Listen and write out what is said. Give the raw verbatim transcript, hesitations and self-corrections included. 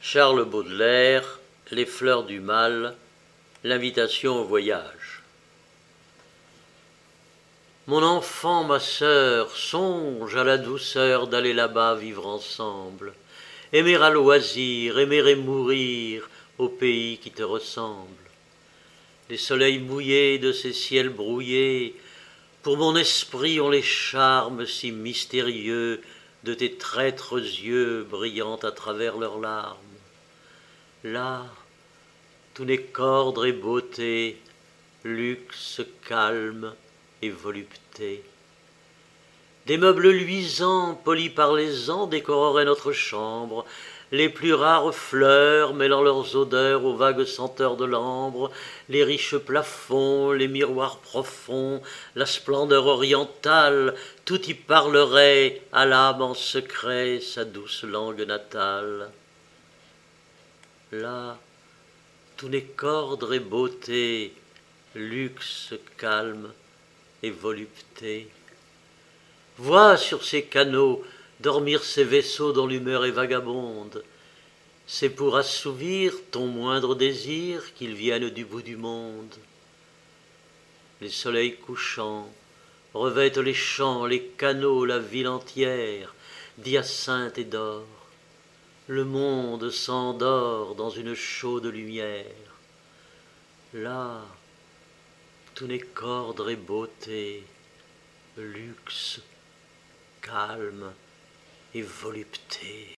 Charles Baudelaire, Les fleurs du mal, l'invitation au voyage. Mon enfant, ma sœur, songe à la douceur d'aller là-bas vivre ensemble, aimer à loisir, aimer et mourir au pays qui te ressemble. Les soleils mouillés de ces ciels brouillés, pour mon esprit ont les charmes si mystérieux de tes traîtres yeux brillant à travers leurs larmes. Là, tout n'est qu'ordre et beauté, luxe, calme et volupté. Des meubles luisants, polis par les ans, décoreraient notre chambre, les plus rares fleurs mêlant leurs odeurs aux vagues senteurs de l'ambre, les riches plafonds, les miroirs profonds, la splendeur orientale, tout y parlerait à l'âme en secret sa douce langue natale. Là, tout n'est qu'ordre et beauté, luxe, calme et volupté. Vois sur ces canaux dormir ces vaisseaux dont l'humeur est vagabonde. C'est pour assouvir ton moindre désir qu'ils viennent du bout du monde. Les soleils couchants revêtent les champs, les canaux, la ville entière, d'hyacinthe et d'or. Le monde s'endort dans une chaude lumière. Là, tout n'est qu'ordre et beauté, luxe, calme et volupté.